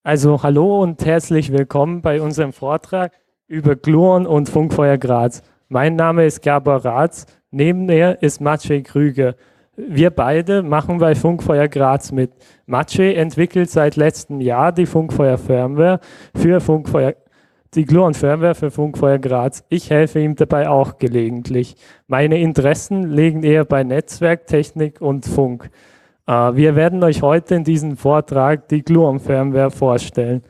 Also hallo und herzlich willkommen bei unserem Vortrag über Gluon und Funkfeuer Graz. Mein Name ist Gabor Ratz, neben mir ist Maciej Krüger. Wir beide machen bei Funkfeuer Graz mit. Maciej entwickelt seit letztem Jahr die Funkfeuer-Firmware für die Gluon-Firmware für Funkfeuer Graz. Ich helfe ihm dabei auch gelegentlich. Meine Interessen liegen eher bei Netzwerktechnik und Funk. Wir werden euch heute in diesem Vortrag die Gluon-Firmware vorstellen.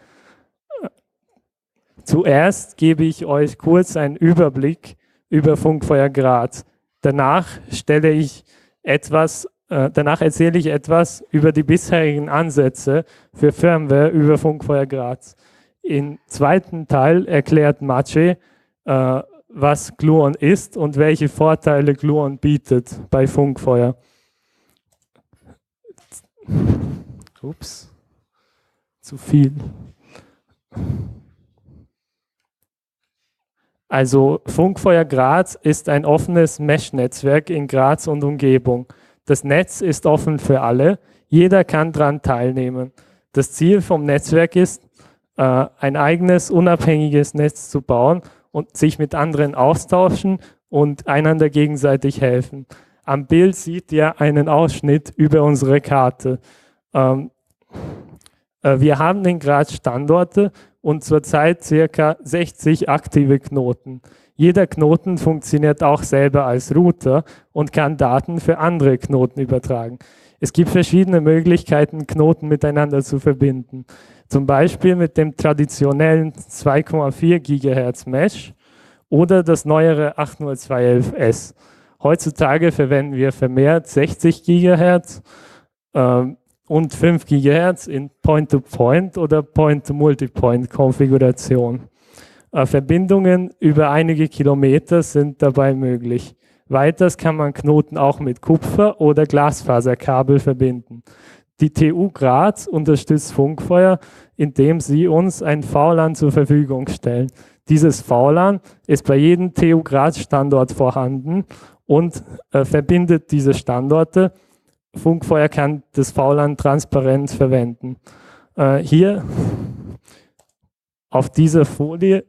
Zuerst gebe ich euch kurz einen Überblick über Funkfeuer Graz. Danach erzähle ich etwas über die bisherigen Ansätze für Firmware über Funkfeuer Graz. Im zweiten Teil erklärt Maciej, was Gluon ist und welche Vorteile Gluon bietet bei Funkfeuer. Ups, zu viel. Also Funkfeuer Graz ist ein offenes Mesh-Netzwerk in Graz und Umgebung. Das Netz ist offen für alle, jeder kann daran teilnehmen. Das Ziel vom Netzwerk ist, ein eigenes, unabhängiges Netz zu bauen und sich mit anderen austauschen und einander gegenseitig helfen. Am Bild seht ihr einen Ausschnitt über unsere Karte. Wir haben in Graz Standorte und zurzeit ca. 60 aktive Knoten. Jeder Knoten funktioniert auch selber als Router und kann Daten für andere Knoten übertragen. Es gibt verschiedene Möglichkeiten, Knoten miteinander zu verbinden. Zum Beispiel mit dem traditionellen 2,4 GHz Mesh oder das neuere 802.11s. Heutzutage verwenden wir vermehrt 60 GHz und 5 GHz in Point-to-Point oder Point-to-Multipoint-Konfiguration. Verbindungen über einige Kilometer sind dabei möglich. Weiters kann man Knoten auch mit Kupfer- oder Glasfaserkabel verbinden. Die TU Graz unterstützt Funkfeuer, indem sie uns ein VLAN zur Verfügung stellen. Dieses VLAN ist bei jedem TU Graz Standort vorhanden und verbindet diese Standorte. Funkfeuer kann das VLAN transparent verwenden. Hier auf dieser Folie,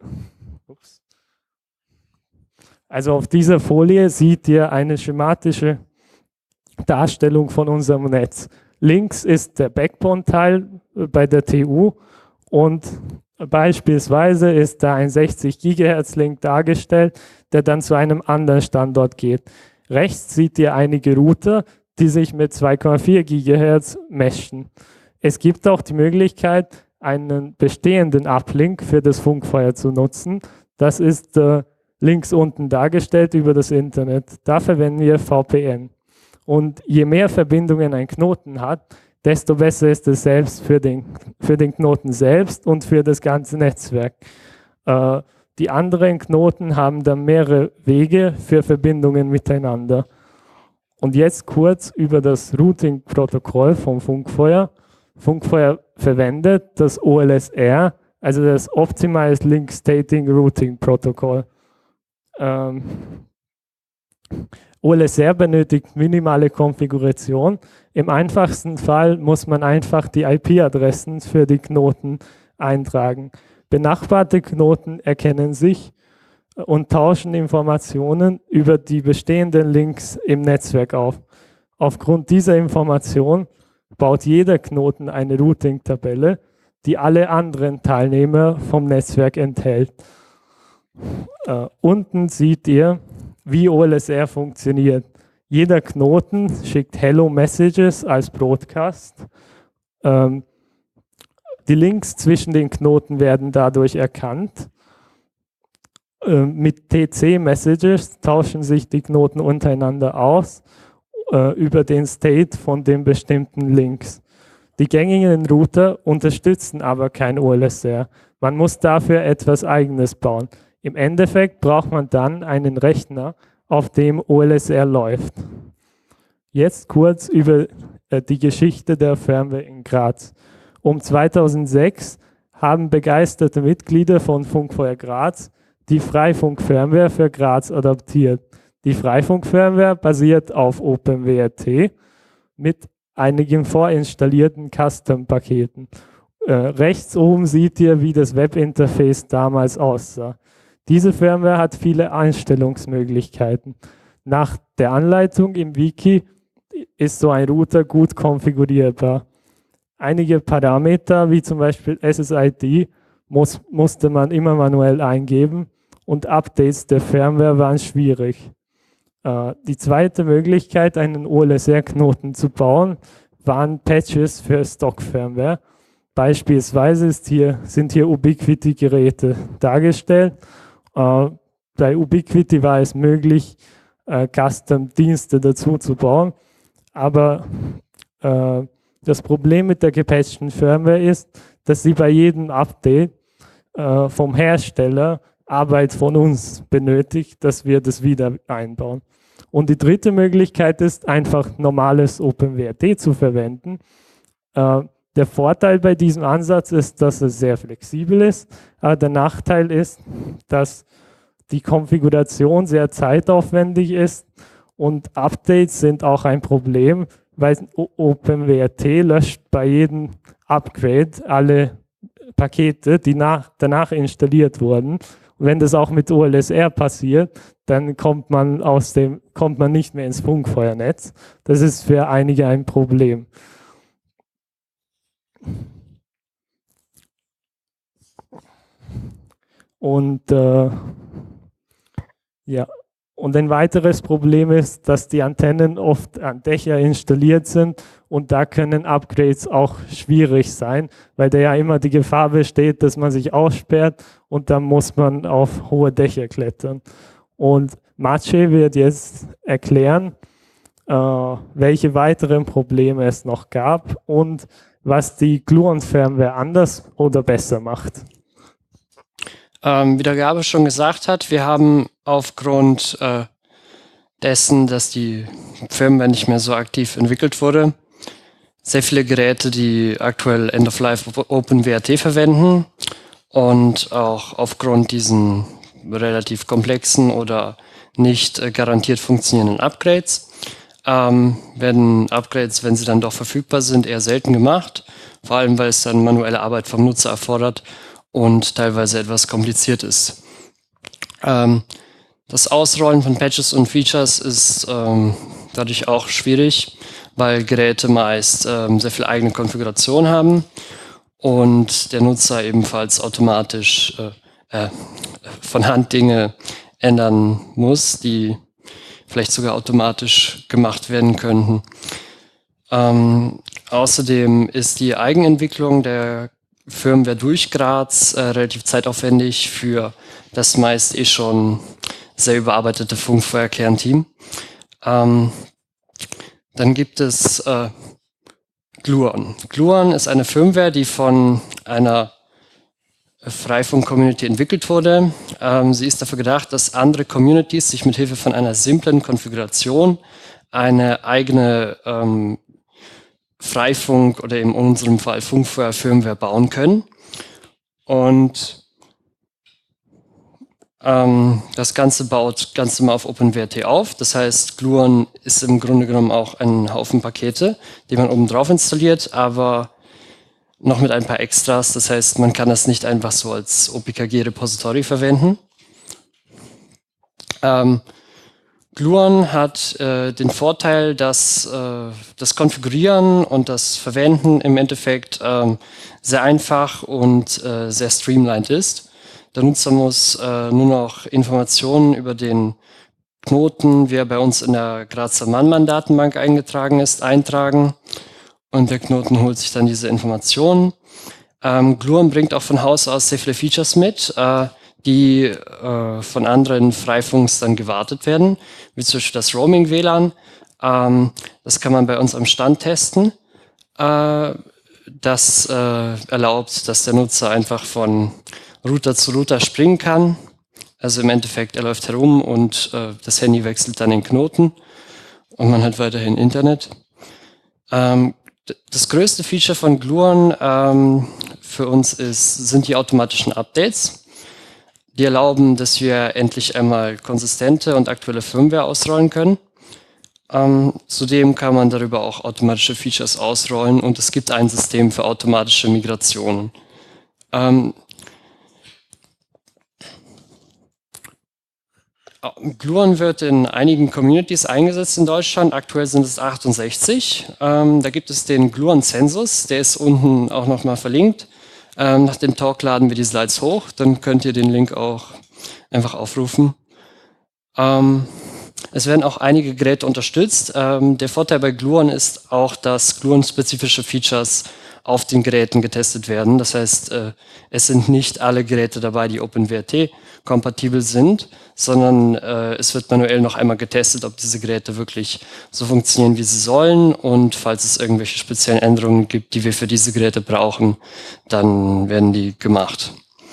seht ihr eine schematische Darstellung von unserem Netz. Links ist der Backbone-Teil bei der TU und beispielsweise ist da ein 60 GHz-Link dargestellt, der dann zu einem anderen Standort geht. Rechts seht ihr einige Router, die sich mit 2,4 GHz meshen. Es gibt auch die Möglichkeit, einen bestehenden Uplink für das Funkfeuer zu nutzen. Das ist links unten dargestellt über das Internet. Da verwenden wir VPN. Und je mehr Verbindungen ein Knoten hat, desto besser ist es selbst für den Knoten selbst und für das ganze Netzwerk. Die anderen Knoten haben dann mehrere Wege für Verbindungen miteinander. Und jetzt kurz über das Routing-Protokoll vom Funkfeuer. Funkfeuer verwendet das OLSR, also das Optimized Link Stating Routing Protocol. OLSR benötigt minimale Konfiguration. Im einfachsten Fall muss man einfach die IP-Adressen für die Knoten eintragen. Benachbarte Knoten erkennen sich und tauschen Informationen über die bestehenden Links im Netzwerk auf. Aufgrund dieser Information baut jeder Knoten eine Routing-Tabelle, die alle anderen Teilnehmer vom Netzwerk enthält. Unten seht ihr, wie OLSR funktioniert. Jeder Knoten schickt Hello Messages als Broadcast. Die Links zwischen den Knoten werden dadurch erkannt. Mit TC-Messages tauschen sich die Knoten untereinander aus über den State von den bestimmten Links. Die gängigen Router unterstützen aber kein OLSR. Man muss dafür etwas Eigenes bauen. Im Endeffekt braucht man dann einen Rechner, auf dem OLSR läuft. Jetzt kurz über die Geschichte der Firmware in Graz. Um 2006 haben begeisterte Mitglieder von Funkfeuer Graz die Freifunk-Firmware für Graz adaptiert. Die Freifunk-Firmware basiert auf OpenWRT mit einigen vorinstallierten Custom-Paketen. Rechts oben seht ihr, wie das Webinterface damals aussah. Diese Firmware hat viele Einstellungsmöglichkeiten. Nach der Anleitung im Wiki ist so ein Router gut konfigurierbar. Einige Parameter, wie zum Beispiel SSID, musste man immer manuell eingeben und Updates der Firmware waren schwierig. Die zweite Möglichkeit, einen OLSR-Knoten zu bauen, waren Patches für Stock-Firmware. Beispielsweise sind hier Ubiquiti-Geräte dargestellt. Bei Ubiquiti war es möglich, Custom-Dienste dazu zu bauen, aber das Problem mit der gepatchten Firmware ist, dass sie bei jedem Update vom Hersteller Arbeit von uns benötigt, dass wir das wieder einbauen. Und die dritte Möglichkeit ist, einfach normales OpenWrt zu verwenden. Der Vorteil bei diesem Ansatz ist, dass es sehr flexibel ist, aber der Nachteil ist, dass die Konfiguration sehr zeitaufwendig ist und Updates sind auch ein Problem, weil OpenWrt löscht bei jedem Upgrade alle Pakete, die danach installiert wurden. Und wenn das auch mit OLSR passiert, dann kommt man nicht mehr ins Funkfeuernetz. Das ist für einige ein Problem. Und ja, und ein weiteres Problem ist, dass die Antennen oft an Dächer installiert sind und da können Upgrades auch schwierig sein, weil da ja immer die Gefahr besteht, dass man sich aussperrt und dann muss man auf hohe Dächer klettern. Und Maciej wird jetzt erklären, welche weiteren Probleme es noch gab und was die Gluon-Firmware anders oder besser macht. Wie der Gabe schon gesagt hat, wir haben aufgrund dessen, dass die Firmware nicht mehr so aktiv entwickelt wurde, sehr viele Geräte, die aktuell End-of-Life OpenWrt verwenden und auch aufgrund diesen relativ komplexen oder nicht garantiert funktionierenden Upgrades werden Upgrades, wenn sie dann doch verfügbar sind, eher selten gemacht, vor allem weil es dann manuelle Arbeit vom Nutzer erfordert und teilweise etwas kompliziert ist. Das Ausrollen von Patches und Features ist dadurch auch schwierig, weil Geräte meist sehr viel eigene Konfiguration haben und der Nutzer ebenfalls automatisch von Hand Dinge ändern muss, die vielleicht sogar automatisch gemacht werden könnten. Außerdem ist die Eigenentwicklung der Firmware durch Graz relativ zeitaufwendig für das meist schon sehr überarbeitete Funkfeuer-Kernteam. Dann gibt es Gluon. Gluon ist eine Firmware, die von einer Freifunk-Community entwickelt wurde. Sie ist dafür gedacht, dass andere Communities sich mit Hilfe von einer simplen Konfiguration eine eigene Freifunk- oder in unserem Fall Funkfeuer-Firmware bauen können. Und das Ganze baut ganz normal auf OpenWrt auf. Das heißt, Gluon ist im Grunde genommen auch ein Haufen Pakete, die man oben drauf installiert, aber noch mit ein paar Extras. Das heißt, man kann das nicht einfach so als OPKG-Repository verwenden. Gluon hat den Vorteil, dass das Konfigurieren und das Verwenden im Endeffekt sehr einfach und sehr streamlined ist. Der Nutzer muss nur noch Informationen über den Knoten, wie er bei uns in der Grazer Mannmann-Datenbank eingetragen ist, eintragen. Und der Knoten holt sich dann diese Informationen. Gluon bringt auch von Haus aus sehr viele Features mit, die von anderen Freifunks dann gewartet werden, wie zum Beispiel das Roaming-WLAN. Das kann man bei uns am Stand testen. Das erlaubt, dass der Nutzer einfach von Router zu Router springen kann. Also im Endeffekt, er läuft herum und das Handy wechselt dann den Knoten und man hat weiterhin Internet. Das größte Feature von Gluon für uns sind die automatischen Updates. Die erlauben, dass wir endlich einmal konsistente und aktuelle Firmware ausrollen können. Zudem kann man darüber auch automatische Features ausrollen und es gibt ein System für automatische Migrationen. Gluon wird in einigen Communities eingesetzt in Deutschland. Aktuell sind es 68. Da gibt es den Gluon-Zensus, der ist unten auch nochmal verlinkt. Nach dem Talk laden wir die Slides hoch, dann könnt ihr den Link auch einfach aufrufen. Es werden auch einige Geräte unterstützt. Der Vorteil bei Gluon ist auch, dass Gluon-spezifische Features auf den Geräten getestet werden. Das heißt, es sind nicht alle Geräte dabei, die OpenWrt-kompatibel sind, sondern es wird manuell noch einmal getestet, ob diese Geräte wirklich so funktionieren, wie sie sollen. Und falls es irgendwelche speziellen Änderungen gibt, die wir für diese Geräte brauchen, dann werden die gemacht.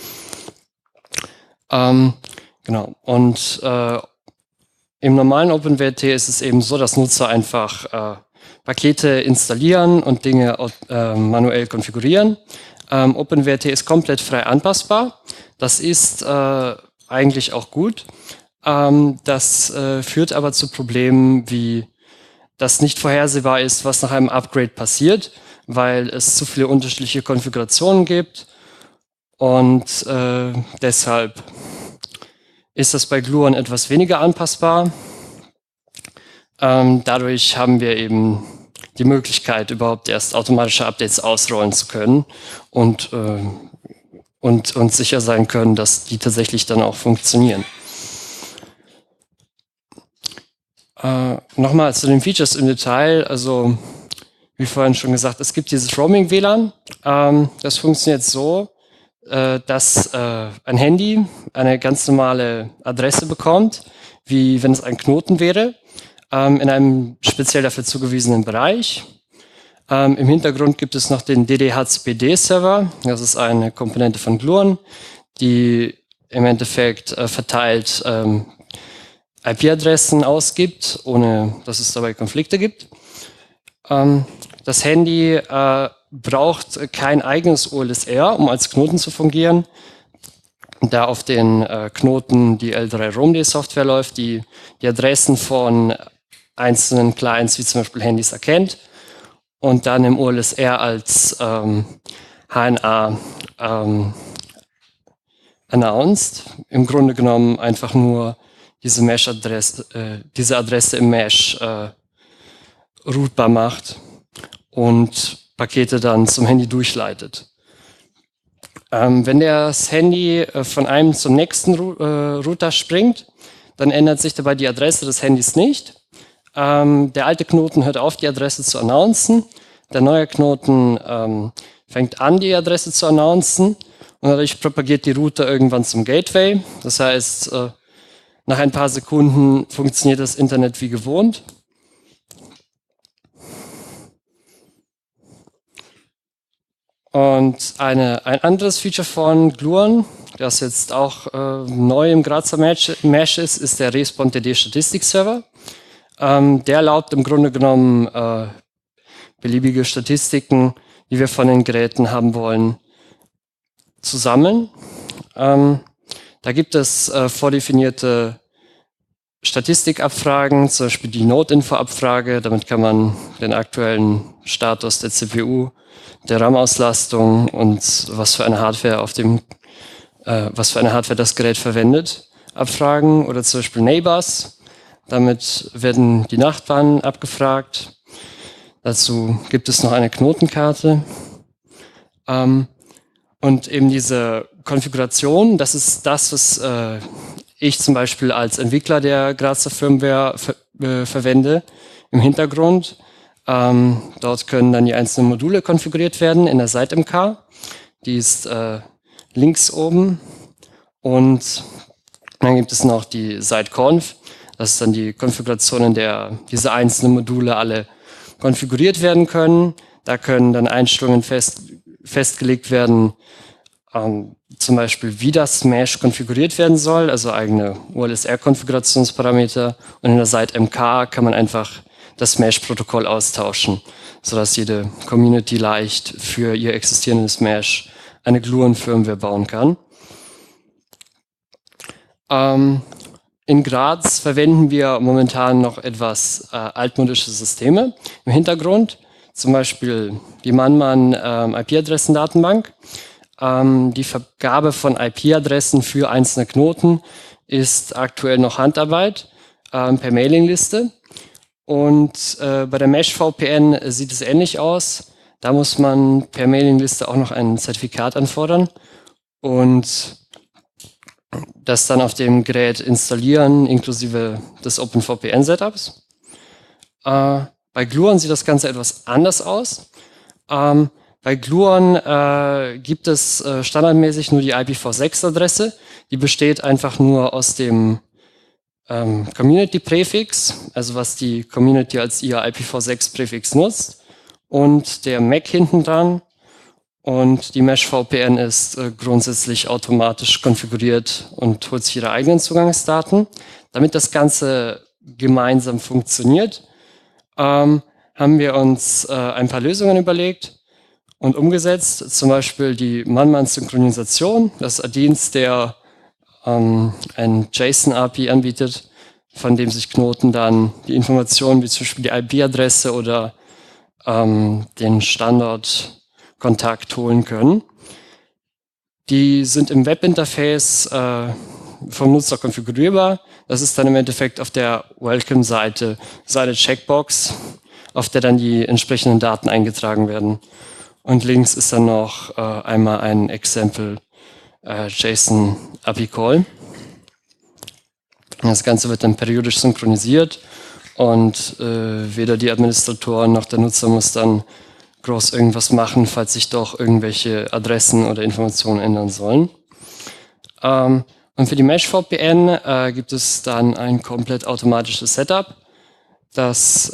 Genau. Und im normalen OpenWrt ist es eben so, dass Nutzer einfach Pakete installieren und Dinge manuell konfigurieren. OpenWrt ist komplett frei anpassbar. Das ist eigentlich auch gut. Das führt aber zu Problemen, wie das nicht vorhersehbar ist, was nach einem Upgrade passiert, weil es zu viele unterschiedliche Konfigurationen gibt. Und deshalb ist das bei Gluon etwas weniger anpassbar. Dadurch haben wir eben die Möglichkeit, überhaupt erst automatische Updates ausrollen zu können und sicher sein können, dass die tatsächlich dann auch funktionieren. Nochmal zu den Features im Detail. Also, wie vorhin schon gesagt, es gibt dieses Roaming-WLAN. Das funktioniert so, dass ein Handy eine ganz normale Adresse bekommt, wie wenn es ein Knoten wäre, in einem speziell dafür zugewiesenen Bereich. Im Hintergrund gibt es noch den DDHCPD-Server. Das ist eine Komponente von Gluon, die im Endeffekt verteilt IP-Adressen ausgibt, ohne dass es dabei Konflikte gibt. Das Handy braucht kein eigenes OLSR, um als Knoten zu fungieren, da auf den Knoten die L3-ROMD-Software läuft, die Adressen von einzelnen Clients, wie zum Beispiel Handys, erkennt und dann im OLSR als HNA announced. Im Grunde genommen einfach nur diese Mesh-Adresse, diese Adresse im Mesh routbar macht und Pakete dann zum Handy durchleitet. Wenn das Handy von einem zum nächsten Router springt, dann ändert sich dabei die Adresse des Handys nicht. Der alte Knoten hört auf, die Adresse zu announcen. Der neue Knoten fängt an, die Adresse zu announcen und dadurch propagiert die Router irgendwann zum Gateway. Das heißt, nach ein paar Sekunden funktioniert das Internet wie gewohnt. Und ein anderes Feature von Gluon, das jetzt auch neu im Grazer Mesh ist der Response-DD-Statistik-Server. Der erlaubt im Grunde genommen beliebige Statistiken, die wir von den Geräten haben wollen, zu sammeln. Da gibt es vordefinierte Statistikabfragen, zum Beispiel die Node-Info-Abfrage. Damit kann man den aktuellen Status der CPU, der RAM-Auslastung und was für eine Hardware das Gerät verwendet, abfragen. Oder zum Beispiel Neighbors. Damit werden die Nachbarn abgefragt. Dazu gibt es noch eine Knotenkarte. Und eben diese Konfiguration, das ist das, was ich zum Beispiel als Entwickler der Grazer Firmware verwende im Hintergrund. Dort können dann die einzelnen Module konfiguriert werden in der Site-MK. Die ist links oben. Und dann gibt es noch die Site-Conf. Das ist dann die Konfiguration, in der diese einzelnen Module alle konfiguriert werden können. Da können dann Einstellungen festgelegt werden, zum Beispiel wie das Mesh konfiguriert werden soll, also eigene OLSR-Konfigurationsparameter. Und in der Site-MK kann man einfach das Mesh-Protokoll austauschen, sodass jede Community leicht für ihr existierendes Mesh eine Gluon-Firmware bauen kann. In Graz verwenden wir momentan noch etwas altmodische Systeme im Hintergrund, zum Beispiel die Mann IP-Adressendatenbank. Die Vergabe von IP-Adressen für einzelne Knoten ist aktuell noch Handarbeit per Mailingliste. Und bei der Mesh-VPN sieht es ähnlich aus. Da muss man per Mailingliste auch noch ein Zertifikat anfordern und das dann auf dem Gerät installieren, inklusive des OpenVPN-Setups. Bei Gluon sieht das Ganze etwas anders aus. Bei Gluon gibt es standardmäßig nur die IPv6-Adresse. Die besteht einfach nur aus dem Community-Präfix, also was die Community als ihr IPv6-Präfix nutzt, und der MAC hinten dran. Und die Mesh-VPN ist grundsätzlich automatisch konfiguriert und holt sich ihre eigenen Zugangsdaten. Damit das Ganze gemeinsam funktioniert, haben wir uns ein paar Lösungen überlegt und umgesetzt. Zum Beispiel die Man-Man-Synchronisation. Das ist ein Dienst, der ein JSON-API anbietet, von dem sich Knoten dann die Informationen wie zum Beispiel die IP-Adresse oder den Standortkontakt holen können. Die sind im Webinterface vom Nutzer konfigurierbar. Das ist dann im Endeffekt auf der Welcome-Seite seine Checkbox, auf der dann die entsprechenden Daten eingetragen werden. Und links ist dann noch einmal ein Example JSON API Call. Das Ganze wird dann periodisch synchronisiert und weder die Administratoren noch der Nutzer muss dann groß irgendwas machen, falls sich doch irgendwelche Adressen oder Informationen ändern sollen. Und für die Mesh-VPN gibt es dann ein komplett automatisches Setup, das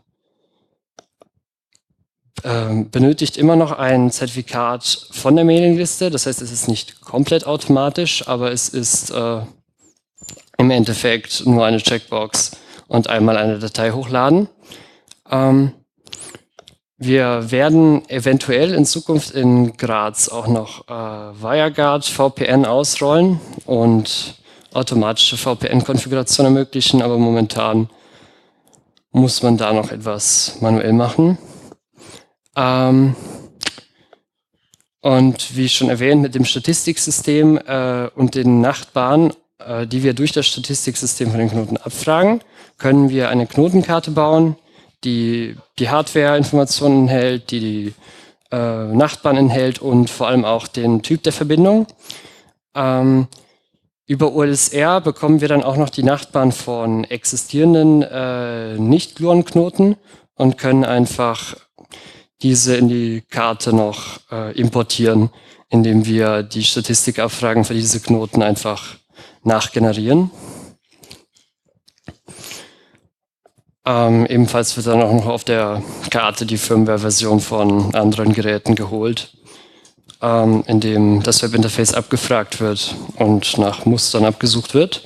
benötigt immer noch ein Zertifikat von der Mailingliste. Das heißt, es ist nicht komplett automatisch, aber es ist im Endeffekt nur eine Checkbox und einmal eine Datei hochladen. Wir werden eventuell in Zukunft in Graz auch noch WireGuard VPN ausrollen und automatische VPN-Konfiguration ermöglichen, aber momentan muss man da noch etwas manuell machen. Und wie schon erwähnt, mit dem Statistiksystem und den Nachbarn, die wir durch das Statistiksystem von den Knoten abfragen, können wir eine Knotenkarte bauen, die die Hardware-Informationen enthält, die Nachbarn enthält und vor allem auch den Typ der Verbindung. Über OLSR bekommen wir dann auch noch die Nachbarn von existierenden Nicht-Gluon-Knoten und können einfach diese in die Karte noch importieren, indem wir die Statistikabfragen für diese Knoten einfach nachgenerieren. Ebenfalls wird dann auch noch auf der Karte die Firmware-Version von anderen Geräten geholt, indem das Webinterface abgefragt wird und nach Mustern abgesucht wird.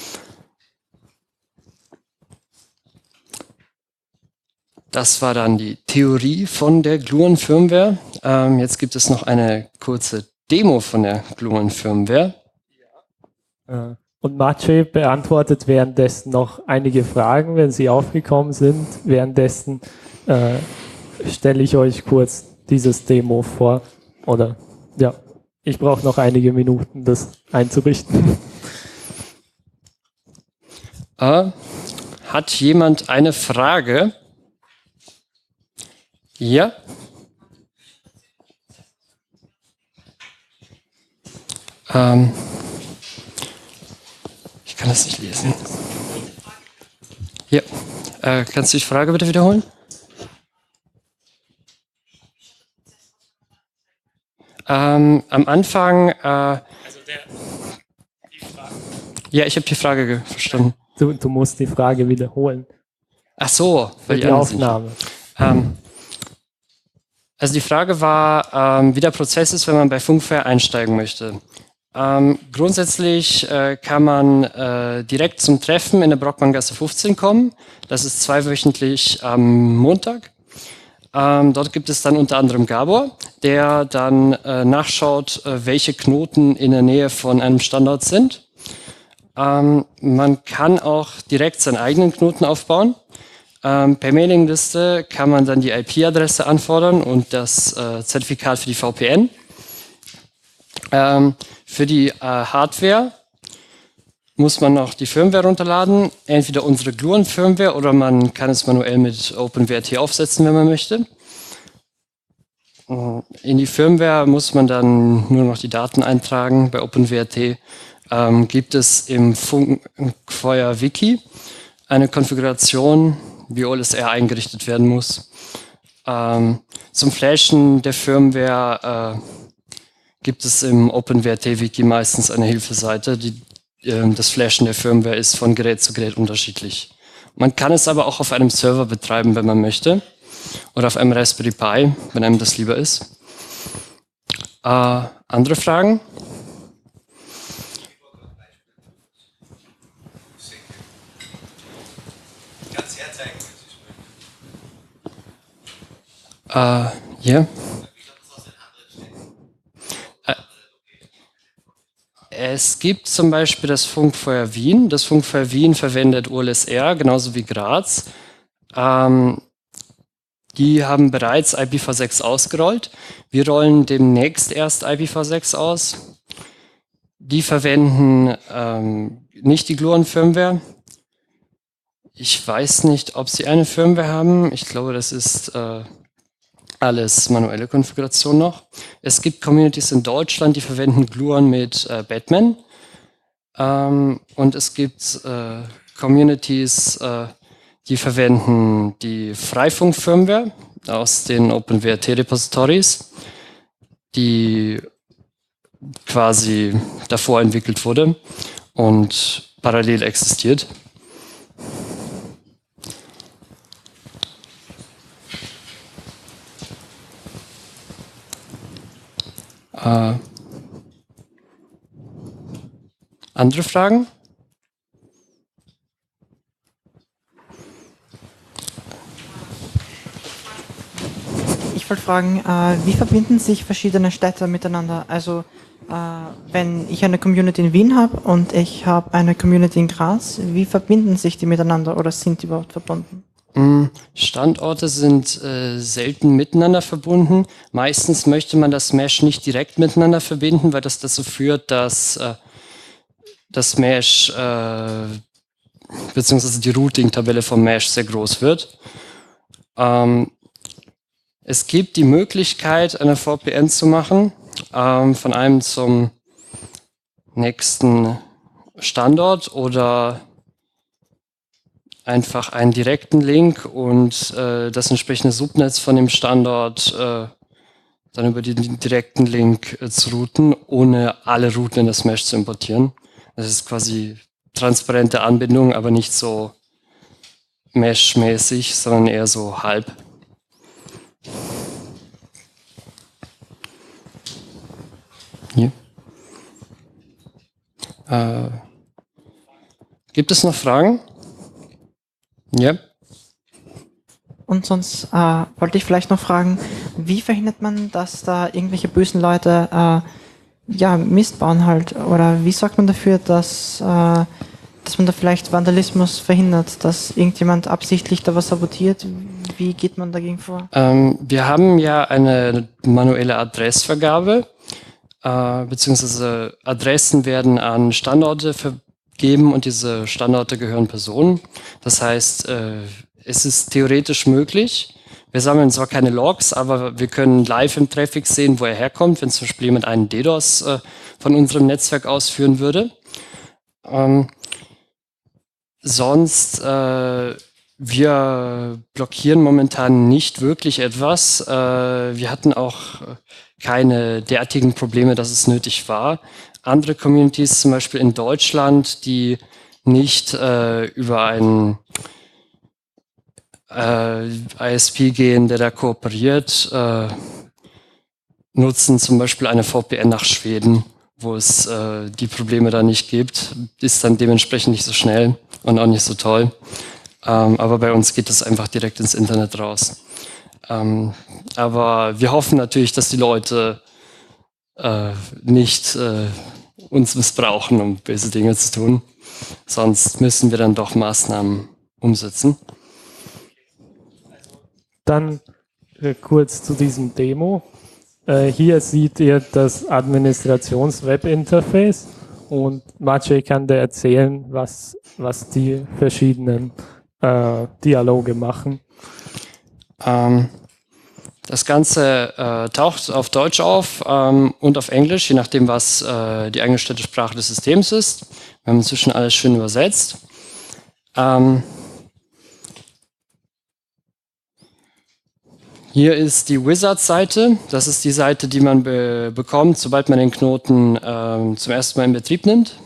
Das war dann die Theorie von der Gluon-Firmware. Jetzt gibt es noch eine kurze Demo von der Gluon-Firmware. Und Maciej beantwortet währenddessen noch einige Fragen, wenn sie aufgekommen sind. Währenddessen stelle ich euch kurz dieses Demo vor. Oder ja, ich brauche noch einige Minuten, das einzurichten. Hat jemand eine Frage? Ja? Ich kann das nicht lesen. Ja. Kannst du die Frage bitte wiederholen? Am Anfang. Ja, ich habe die Frage verstanden. Du musst die Frage wiederholen. Ach so, für die Aufnahme. Also die Frage war, wie der Prozess ist, wenn man bei Funkfair einsteigen möchte. Grundsätzlich kann man direkt zum Treffen in der Brockmanngasse 15 kommen. Das ist zweiwöchentlich am Montag. Dort gibt es dann unter anderem Gabor, der dann nachschaut, welche Knoten in der Nähe von einem Standort sind. Man kann auch direkt seinen eigenen Knoten aufbauen. Per Mailingliste kann man dann die IP-Adresse anfordern und das Zertifikat für die VPN. Für die Hardware muss man noch die Firmware runterladen, entweder unsere Gluon-Firmware oder man kann es manuell mit OpenWrt aufsetzen, wenn man möchte. In die Firmware muss man dann nur noch die Daten eintragen. Bei OpenWrt gibt es im Funkfeuer-Wiki eine Konfiguration, wie OLSR eingerichtet werden muss. Zum Flashen der Firmware gibt es im OpenWrt-Wiki meistens eine Hilfeseite. Das Flashen der Firmware ist von Gerät zu Gerät unterschiedlich. Man kann es aber auch auf einem Server betreiben, wenn man möchte. Oder auf einem Raspberry Pi, wenn einem das lieber ist. Andere Fragen? Ja. Es gibt zum Beispiel das Funkfeuer Wien. Das Funkfeuer Wien verwendet OLSR, genauso wie Graz. Die haben bereits IPv6 ausgerollt. Wir rollen demnächst erst IPv6 aus. Die verwenden nicht die Gluon-Firmware. Ich weiß nicht, ob sie eine Firmware haben. Ich glaube, das ist alles manuelle Konfiguration noch. Es gibt Communities in Deutschland, die verwenden Gluon mit Batman. Und es gibt Communities, die verwenden die Freifunk-Firmware aus den OpenWrt-Repositories, die quasi davor entwickelt wurde und parallel existiert. Andere Fragen? Ich wollte fragen, wie verbinden sich verschiedene Städte miteinander? Also wenn ich eine Community in Wien habe und ich habe eine Community in Graz, wie verbinden sich die miteinander oder sind die überhaupt verbunden? Standorte sind selten miteinander verbunden. Meistens möchte man das Mesh nicht direkt miteinander verbinden, weil das dazu führt, dass das Mesh beziehungsweise die Routing-Tabelle vom Mesh sehr groß wird. Es gibt die Möglichkeit, eine VPN zu machen, von einem zum nächsten Standort oder einfach einen direkten Link und das entsprechende Subnetz von dem Standort dann über den direkten Link zu routen, ohne alle Routen in das Mesh zu importieren. Das ist quasi transparente Anbindung, aber nicht so Mesh-mäßig, sondern eher so halb. Hier. Gibt es noch Fragen? Ja. Und sonst wollte ich vielleicht noch fragen, wie verhindert man, dass da irgendwelche bösen Leute Mist bauen halt? Oder wie sorgt man dafür, dass man da vielleicht Vandalismus verhindert, dass irgendjemand absichtlich da was sabotiert? Wie geht man dagegen vor? Wir haben ja eine manuelle Adressvergabe, beziehungsweise Adressen werden an Standorte vergeben und diese Standorte gehören Personen. Das heißt, es ist theoretisch möglich. Wir sammeln zwar keine Logs, aber wir können live im Traffic sehen, wo er herkommt, wenn zum Beispiel jemand einen DDoS von unserem Netzwerk ausführen würde. Sonst, wir blockieren momentan nicht wirklich etwas. Wir hatten auch keine derartigen Probleme, dass es nötig war. Andere Communities, zum Beispiel in Deutschland, die nicht über einen ISP gehen, der da kooperiert, nutzen zum Beispiel eine VPN nach Schweden, wo es die Probleme da nicht gibt. Ist dann dementsprechend nicht so schnell und auch nicht so toll. Aber bei uns geht es einfach direkt ins Internet raus. Aber wir hoffen natürlich, dass die Leute nicht uns missbrauchen, um böse Dinge zu tun. sonst müssen wir dann doch Maßnahmen umsetzen. Dann kurz zu diesem Demo. Hier seht ihr das Administrations-Web-Interface und Maciej kann dir erzählen, was die verschiedenen Dialoge machen. Das Ganze taucht auf Deutsch auf und auf Englisch, je nachdem, was die eingestellte Sprache des Systems ist. Wir haben inzwischen alles schön übersetzt. Hier ist die Wizard-Seite. Das ist die Seite, die man bekommt, sobald man den Knoten zum ersten Mal in Betrieb nimmt.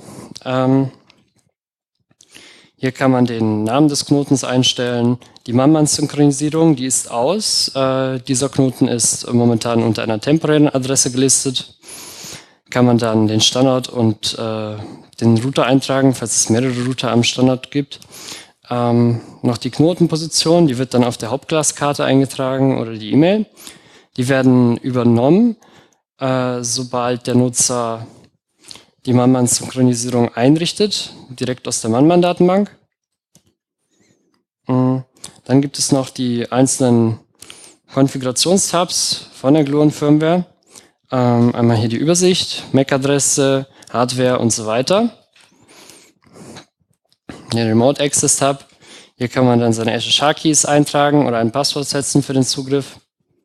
Hier kann man den Namen des Knotens einstellen. Die Man-Man-Synchronisierung, die ist aus. Dieser Knoten ist momentan unter einer temporären Adresse gelistet. Kann man dann den Standort und den Router eintragen, falls es mehrere Router am Standort gibt. Noch die Knotenposition, die wird dann auf der Hauptclass-Karte eingetragen oder die E-Mail. Die werden übernommen, sobald der Nutzer die Man-Man-Synchronisierung einrichtet, direkt aus der Man-Man-Datenbank. Dann gibt es noch die einzelnen Konfigurationstabs von der Gluon-Firmware. Einmal hier die Übersicht, MAC-Adresse, Hardware und so weiter. Der Remote Access Tab. Hier kann man dann seine SSH-Keys eintragen oder ein Passwort setzen für den Zugriff.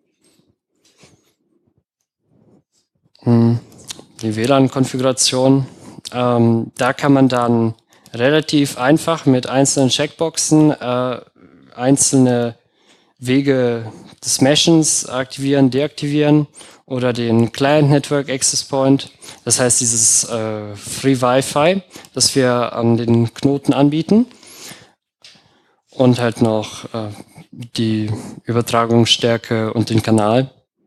Die WLAN-Konfiguration. Da kann man dann relativ einfach mit einzelnen Checkboxen einzelne Wege des Meshens aktivieren, deaktivieren oder den Client Network Access Point. Das heißt dieses Free Wi-Fi, das wir an den Knoten anbieten. Und halt noch die Übertragungsstärke und den Kanal.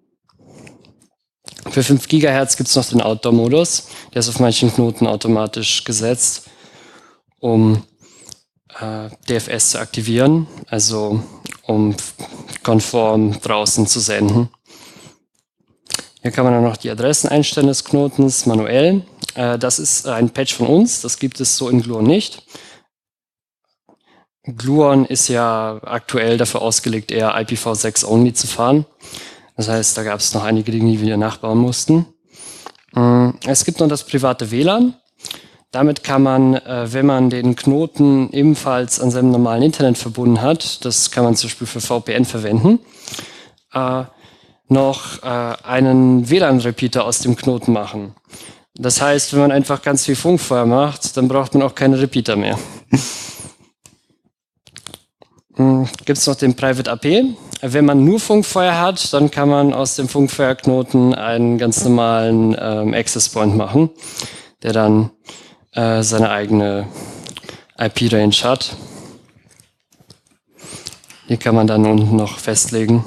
Für 5 GHz gibt es noch den Outdoor-Modus. Der ist auf manchen Knoten automatisch gesetzt, um DFS zu aktivieren, also um konform draußen zu senden. Hier kann man dann noch die Adressen einstellen des Knotens manuell. Das ist ein Patch von uns, das gibt es so in Gluon nicht. Gluon ist ja aktuell dafür ausgelegt, eher IPv6-only zu fahren. Das heißt, da gab es noch einige Dinge, die wir nachbauen mussten. Es gibt noch das private WLAN. Damit kann man, wenn man den Knoten ebenfalls an seinem normalen Internet verbunden hat, das kann man zum Beispiel für VPN verwenden, noch einen WLAN-Repeater aus dem Knoten machen. Das heißt, wenn man einfach ganz viel Funkfeuer macht, dann braucht man auch keine Repeater mehr. Gibt es noch den Private AP. Wenn man nur Funkfeuer hat, dann kann man aus dem Funkfeuerknoten einen ganz normalen Access Point machen, der dann seine eigene IP-Range hat. Hier kann man dann unten noch festlegen.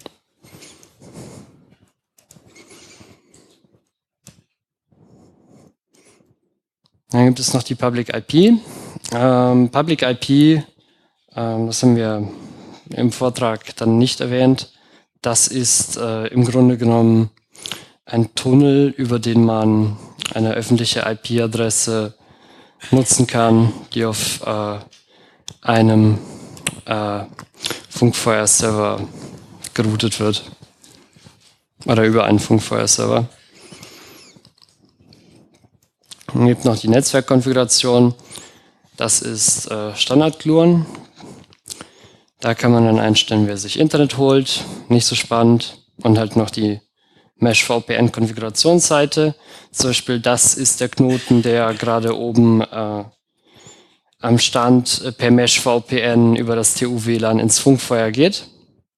Dann gibt es noch die Public IP. Public IP, das haben wir im Vortrag dann nicht erwähnt. Das ist im Grunde genommen ein Tunnel, über den man eine öffentliche IP-Adresse nutzen kann, die auf einem Funkfeuer-Server geroutet wird. Oder über einen Funkfeuer-Server. Es gibt noch die Netzwerkkonfiguration. Das ist Standard-Gluon. Da kann man dann einstellen, wer sich Internet holt. Nicht so spannend. Und halt noch die Mesh-VPN-Konfigurationsseite. Zum Beispiel, das ist der Knoten, der gerade oben am Stand per Mesh-VPN über das TU-WLAN ins Funkfeuer geht.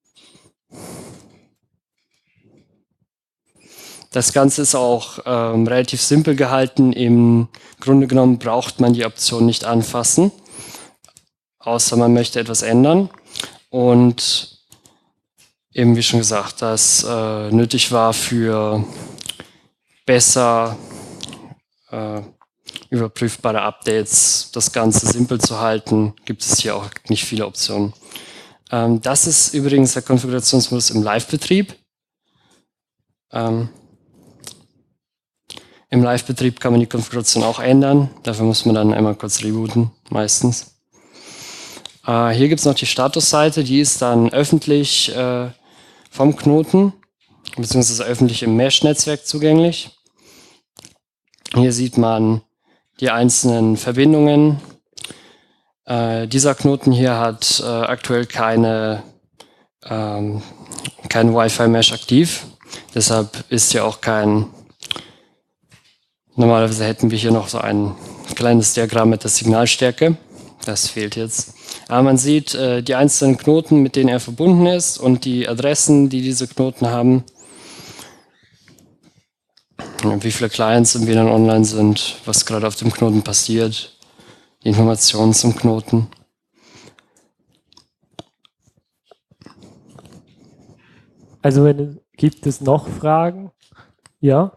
Das Ganze ist auch relativ simpel gehalten. Im Grunde genommen braucht man die Option nicht anfassen, außer man möchte etwas ändern. Und eben wie schon gesagt, das nötig war für besser überprüfbare Updates, das Ganze simpel zu halten, gibt es hier auch nicht viele Optionen. Das ist übrigens der Konfigurationsmodus im Live-Betrieb. Im Live-Betrieb kann man die Konfiguration auch ändern. Dafür muss man dann einmal kurz rebooten, meistens. Hier gibt es noch die Statusseite, die ist dann öffentlich vom Knoten, beziehungsweise öffentlich im Mesh-Netzwerk zugänglich. Hier sieht man die einzelnen Verbindungen. Dieser Knoten hier hat aktuell kein Wi-Fi-Mesh aktiv. Deshalb ist hier auch kein... Normalerweise hätten wir hier noch so ein kleines Diagramm mit der Signalstärke. Das fehlt jetzt. Aber man sieht die einzelnen Knoten, mit denen er verbunden ist und die Adressen, die diese Knoten haben. Wie viele Clients im WLAN online sind, was gerade auf dem Knoten passiert, die Informationen zum Knoten. Also gibt es noch Fragen? Ja?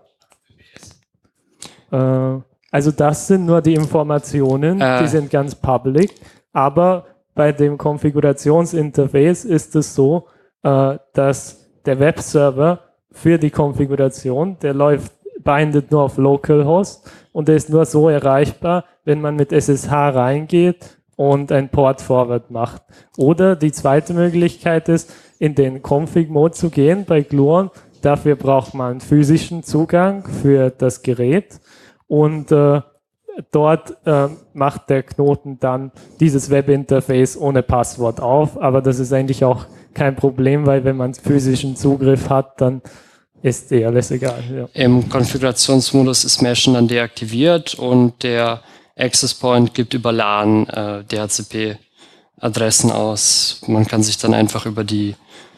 Also das sind nur die Informationen, die sind ganz public, aber bei dem Konfigurationsinterface ist es so, dass der Webserver für die Konfiguration, der bindet nur auf Localhost und der ist nur so erreichbar, wenn man mit SSH reingeht und ein Port-Forward macht. Oder die zweite Möglichkeit ist, in den Config-Mode zu gehen bei Gluon. Dafür braucht man physischen Zugang für das Gerät und dort macht der Knoten dann dieses Webinterface ohne Passwort auf, aber das ist eigentlich auch kein Problem, weil wenn man physischen Zugriff hat, dann ist alles egal. Ja. Im Konfigurationsmodus ist Meshen dann deaktiviert und der Access Point gibt über LAN DHCP-Adressen aus. Man kann sich dann einfach über die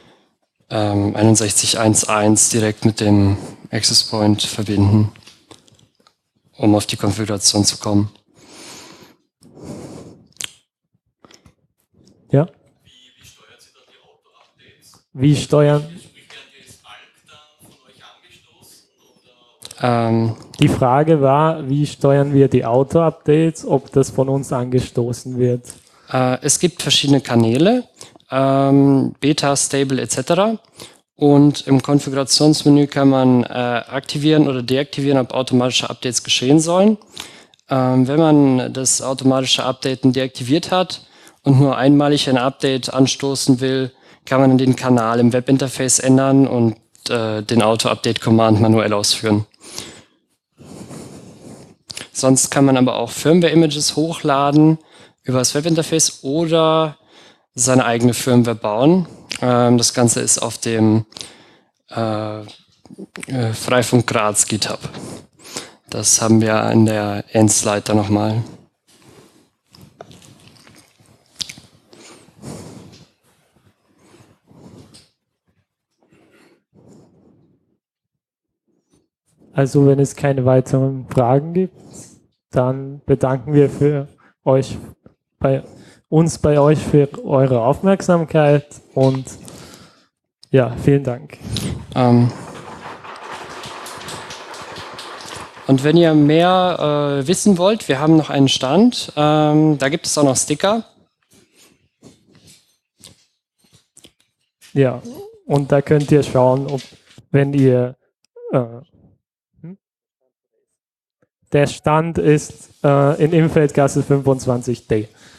61.1.1 direkt mit dem Access Point verbinden, um auf die Konfiguration zu kommen. Ja? Wie steuert sie dann die Auto-Updates? Wie steuern? Sprich, werden die jetzt ALK dann von euch angestoßen? Oder? Die Frage war, wie steuern wir die Auto-Updates, ob das von uns angestoßen wird? Es gibt verschiedene Kanäle, Beta, Stable etc. Und im Konfigurationsmenü kann man aktivieren oder deaktivieren, ob automatische Updates geschehen sollen. Wenn man das automatische Updaten deaktiviert hat und nur einmalig ein Update anstoßen will, kann man den Kanal im Webinterface ändern und den Auto-Update-Command manuell ausführen. Sonst kann man aber auch Firmware-Images hochladen über das Webinterface oder seine eigene Firmware bauen. Das Ganze ist auf dem Freifunk Graz GitHub. Das haben wir in der Endslide dann nochmal. Also wenn es keine weiteren Fragen gibt, dann bedanken wir uns bei euch für eure Aufmerksamkeit und ja, vielen Dank. Und wenn ihr mehr wissen wollt, wir haben noch einen Stand, da gibt es auch noch Sticker. Ja, und da könnt ihr schauen, ob, wenn ihr der Stand ist in Imfeldgasse 25D.